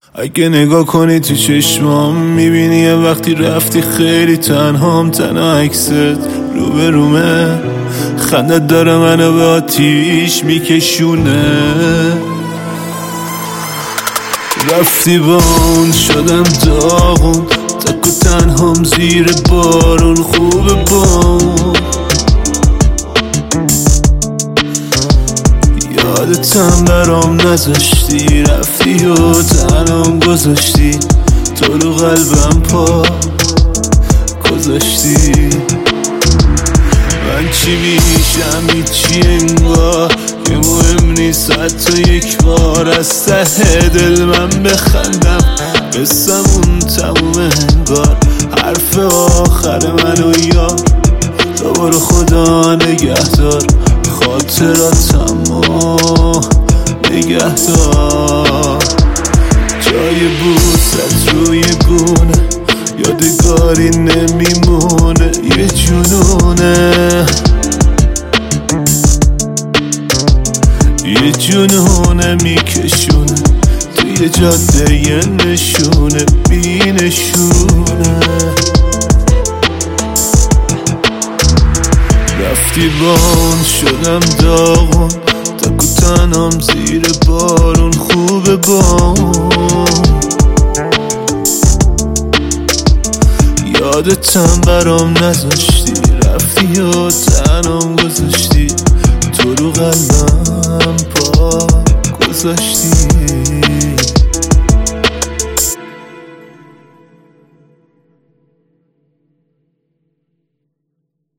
اگه نگاه کنی تو چشمام میبینی یه وقتی رفتی خیلی تنهام، تنها عکست رو به رومه، خندت داره منو به آتیش میکشونه. رفتی بان شدم داغون، تک و تنهام زیر بارون، خوبه بام یادتم برام نذاشتی، رفتی و تنهام گذاشتی، تو رو قلبم پا گذاشتی. من چی میشم هیچی انگار که مهم نیست، حتی یک بار از ته دل من بخندم، قصمون تمومه انگار، حرف آخر منو یار. تو برو خدا نگهدار، خاطراتمو نگهدار. جای بوست روی گونه یادگاری نمیمونه، یه جنونه یه جنونه میکشونه توی جاده، یه نشونه بی نشونه. رفتی بان شدم داغون، تک و تنهام زیر بارون، خوبه بام یادتم برام نذاشتی، رفتی و تنهام گذاشتی، تو رو قلبم پا گذاشتی.